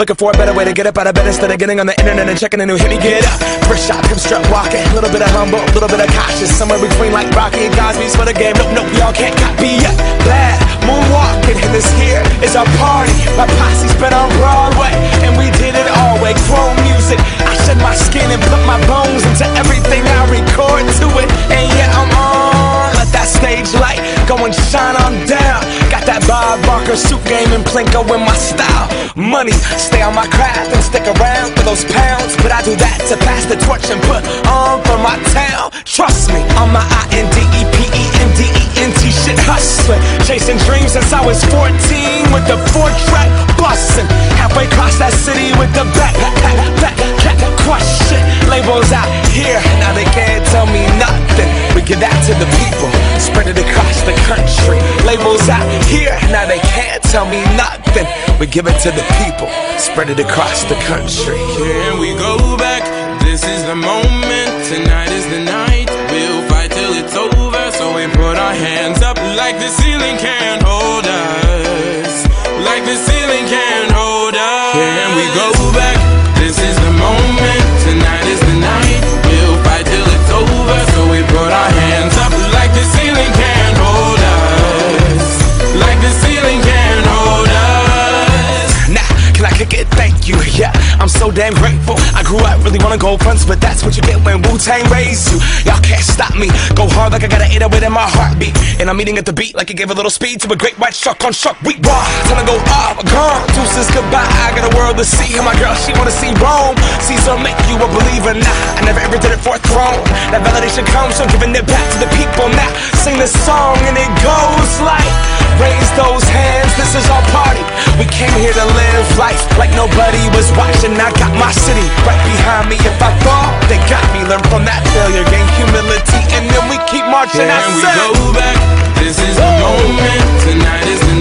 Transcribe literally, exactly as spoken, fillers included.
Looking for a better way to get up out of bed instead of getting on the internet and checking a new hit. Me get up, first shot, hip strut walking. A little bit of humble, a little bit of cautious. Somewhere between like Rocky and Cosby's for the game. Nope, nope, y'all can't copy yet. Bad moonwalking, and this here is our party. My posse's been on Broadway, and we did it all way. Chrome music, I shed my skin and put my bones into everything I record to it. And yeah, I'm on. Let that stage light go and shine on down. Got that Bob Barker suit game and Plinko in my style. Money, stay on my craft and stick around for those pounds. But I do that to pass the torch and put on for my town. Trust me, I'm my I N D E P E N D E N T shit hustling. Chasing dreams since I was fourteen with the four track bustin'. Halfway across that city with the back, back, back, back, crush shit. Labels out here, now they can't tell me nothing. We give that to the people, spread it across the country. Labels out here, now they can't tell me nothing. We give it to the people, spread it across the country. Here we go back, this is the moment, tonight is the night. We'll fight till it's over, so we put our hands up like the ceiling can't hold us. Like the ceiling can't hold us. Here we go back, this is the moment, tonight is the night. We'll fight till it's over, so we put our hands up like the ceiling can't hold us. Like the ceiling can't hold us. Nah, can I kick it? Thank you, yeah, I'm so damn grateful. I grew up really wanna go fronts, but that's what you get when Wu-Tang raised you. Y'all can't stop me, go hard like I got an eight oh eight in my heartbeat. And I'm eating at the beat like it gave a little speed to a great white shark on shark week. Raw, time to go off, gone, deuces goodbye. I got a world to see, and my girl, she wanna see Rome. Caesar make you a believer, nah, I never ever did it for a throne. That validation comes from giving it back to the people. Now, sing this song and it goes like, raise those hands, this is our party. We came here to live life like nobody was watching. I got my city right behind me. If I fall, they got me. Learn from that failure, gain humility, and then we keep marching. Here I we said, go back, this is the moment, tonight is the